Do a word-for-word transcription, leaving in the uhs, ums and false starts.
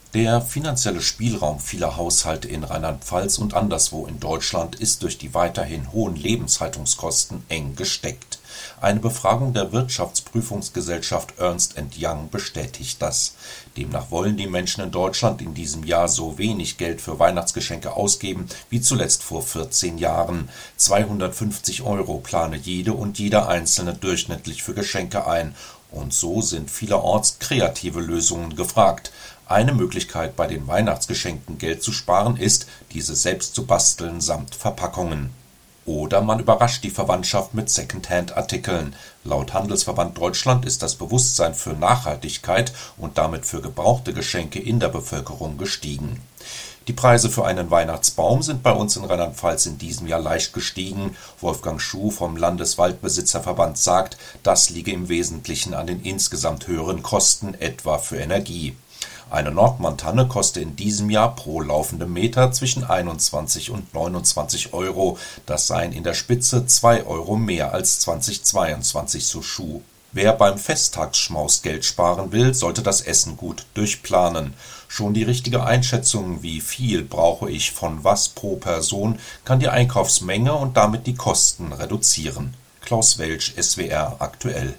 Der finanzielle Spielraum vieler Haushalte in Rheinland-Pfalz und anderswo in Deutschland ist durch die weiterhin hohen Lebenshaltungskosten eng gesteckt. Eine Befragung der Wirtschaftsprüfungsgesellschaft Ernst and Young bestätigt das. Demnach wollen die Menschen in Deutschland in diesem Jahr so wenig Geld für Weihnachtsgeschenke ausgeben wie zuletzt vor vierzehn Jahren. zweihundertfünfzig Euro plane jede und jeder Einzelne durchschnittlich für Geschenke ein. Und so sind vielerorts kreative Lösungen gefragt. Eine Möglichkeit, bei den Weihnachtsgeschenken Geld zu sparen, ist, diese selbst zu basteln samt Verpackungen. Oder man überrascht die Verwandtschaft mit Secondhand-Artikeln. Laut Handelsverband Deutschland ist das Bewusstsein für Nachhaltigkeit und damit für gebrauchte Geschenke in der Bevölkerung gestiegen. Die Preise für einen Weihnachtsbaum sind bei uns in Rheinland-Pfalz in diesem Jahr leicht gestiegen. Wolfgang Schuh vom Landeswaldbesitzerverband sagt, das liege im Wesentlichen an den insgesamt höheren Kosten, etwa für Energie. Eine Nordmann-Tanne koste in diesem Jahr pro laufendem Meter zwischen einundzwanzig und neunundzwanzig Euro. Das seien in der Spitze zwei Euro mehr als zweitausendzweiundzwanzig, so Schuh. Wer beim Festtagsschmaus Geld sparen will, sollte das Essen gut durchplanen. Schon die richtige Einschätzung, wie viel brauche ich von was pro Person, kann die Einkaufsmenge und damit die Kosten reduzieren. Klaus Welsch, S W R aktuell.